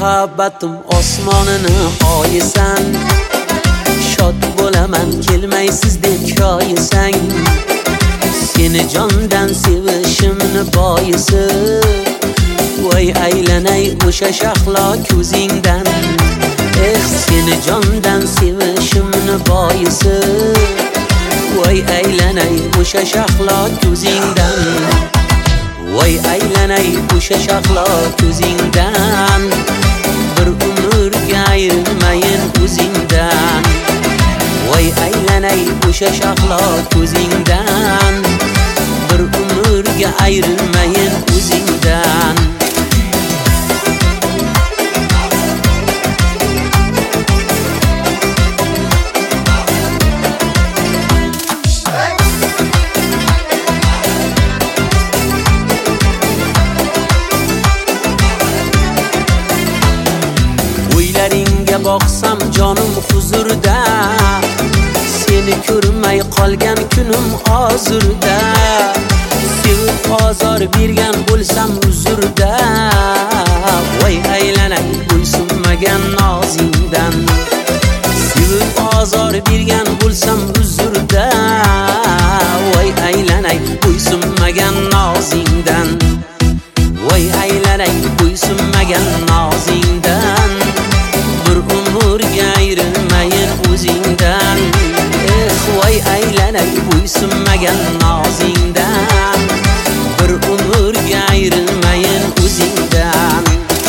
muhabbatim osmonini oyisan. Shod bo'laman kelmaysiz deb koyisang. Seni jondan sevishimni boyisi, voy aylanay o'sha shahlo ko'zingdan. Seni jondan sevishimni boyisi, voy aylanay o'sha shahlo ko'zingdan. Voy aylanay o'sha shahlo ko'zingdan. Bir umrga ayrilmayin o'zingdan. Voy aylanay o'sha shahlo ko'zingdan. Bir umrga ayrilmayin o'zingdan. O'ylaringga boqsam jonim huzurda, seni ko'rmay qolgan kunim ozurda. Sevib ozor bergan bo'lsam uzurda, voy aylanay bo'ysunmagan nozingdan. Sevib ozor bergan bo'lsam uzurda, voy aylanay bo'ysunmagan nozingdan. Voy aylanay bo'ysunmagan nozingdan. Bir umrga ayrilmayin o'zingdan. Voy aylanay bo'ysunmagan nozingdan. Bir umrga ayrilmayin o'zingdan.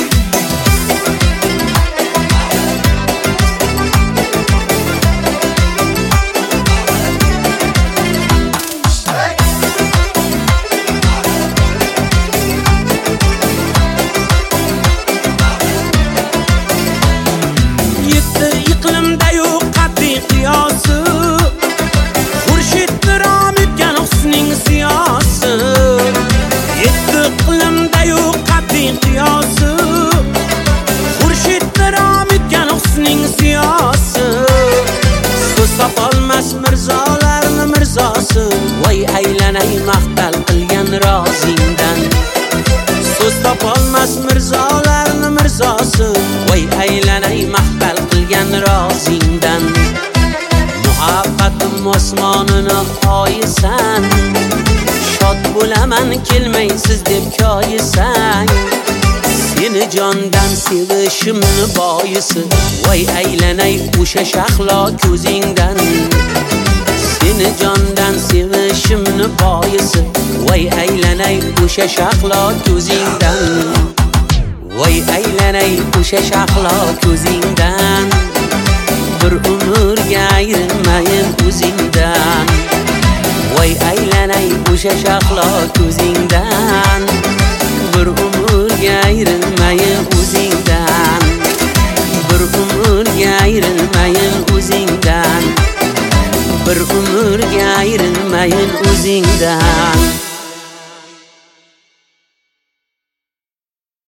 Yetti iqlimda yo'q qat'iy qiyosi, Xurshid rom etgan husning siyosi. Yetti iqlimda yo'q qat'iy qiyosi, Xurshid rom etgan husning siyosi. So'z topolmas mirzolarni mirzosi, voy aylanay maqtal qilgan rozingdan. So'z topolmas mirzolarni mirzosi, voy aylanay maqtal qilgan rozingdan. Muhabbatim osmonini oyisan. Shod bo'laman kelmaysiz deb koyisang. Seni jondan sevishimni boyisi, voy aylanay o'sha shahlo ko'zingdan. Seni jondan sevishimni boyisi, voy aylanay o'sha shahlo ko'zingdan. Voy aylanay o'sha shahlo ko'zingdan. Bir umrga ayrilmayin o'zingdan. Voy aylanay o'sha shahlo ko'zingdan. Bir umrga ayrilmayin o'zingdan. Bir umrga ayrilmayin o'zingdan. Bir umrga ayrilmayin o'zingdan.